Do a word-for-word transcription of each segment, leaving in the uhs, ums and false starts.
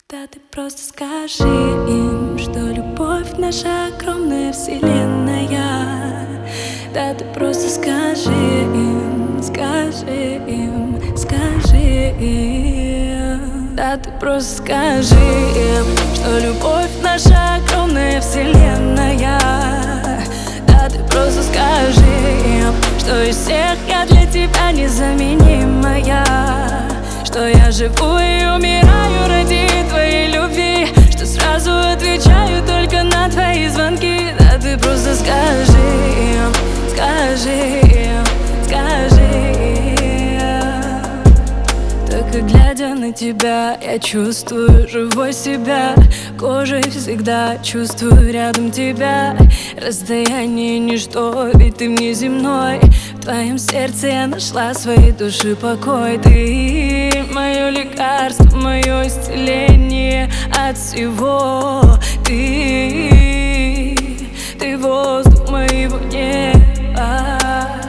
Да ты просто скажи им, что любовь наша огромная вселенная. Да ты просто скажи им, скажи им, скажи им. Да ты просто скажи им, что любовь наша огромная вселенная. Да ты просто скажи им, что из всех я для тебя незаменимая, что я живу и умираю ради твоей любви, что сразу отвечаю только на твои звонки. Да ты просто скажи им, скажи им, скажи им. Только глядя на тебя, я чувствую живой себя. Кожей всегда чувствую рядом тебя. Расстояние ничто, ведь ты мне земной. В твоем сердце я нашла своей души покой. Ты мое лекарство, мое исцеление от всего. Ты, ты воздух моего неба.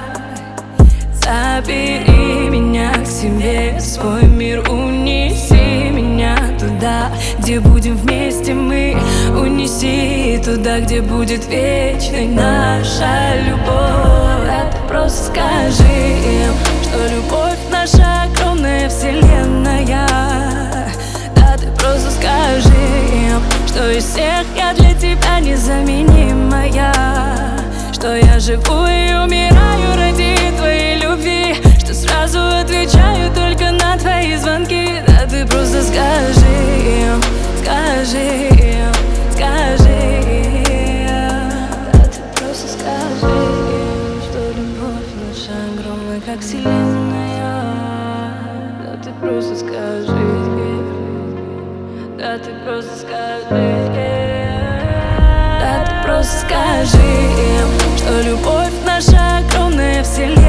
Забери меня к себе, в свой мир унеси меня туда, где будем вместе мы. Унеси туда, где будет вечной наша любовь. Да ты просто скажи им, что любовь наша огромная вселенная. Да ты просто скажи им, что из всех я для тебя незаменимая, что я живу и умираю ради твоей любви, что сразу отвечаю только на твои звонки. Да ты просто скажи им, скажи им, скажи им. Да ты просто скажи им, что любовь наша огромная, как вселенная. Да ты просто скажи им, да ты просто скажи им. Да ты просто скажи им, что любовь наша огромная вселенная.